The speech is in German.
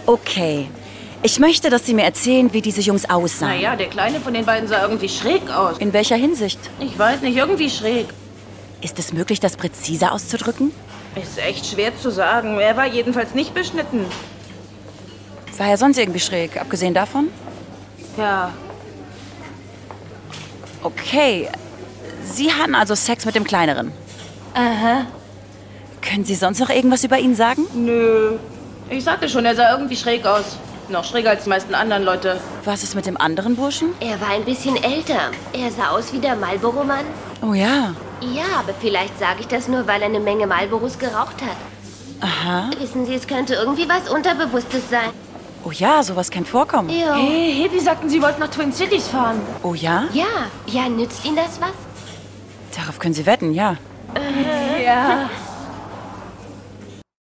Okay. Ich möchte, dass Sie mir erzählen, wie diese Jungs aussahen. Naja, der Kleine von den beiden sah irgendwie schräg aus. In welcher Hinsicht? Ich weiß nicht, irgendwie schräg. Ist es möglich, das präziser auszudrücken? Ist echt schwer zu sagen. Er war jedenfalls nicht beschnitten. War er sonst irgendwie schräg, abgesehen davon? Ja, Okay. Sie hatten also Sex mit dem Kleineren. aha. Können Sie sonst noch irgendwas über ihn sagen? Nö. Ich sagte schon, er sah irgendwie schräg aus. Noch schräger als die meisten anderen Leute. Was ist mit dem anderen Burschen? Er war ein bisschen älter. Er sah aus wie der Marlboro-Mann. Oh ja. Ja, aber vielleicht sage ich das nur, weil er eine Menge Marlboros geraucht hat. Aha. Wissen Sie, es könnte irgendwie was Unterbewusstes sein. Oh ja, sowas kann vorkommen. Jo. Hey, Hedi sagten, sie wollten nach Twin Cities fahren. Oh ja? Ja, nützt Ihnen das was? Darauf können Sie wetten, ja. Ja.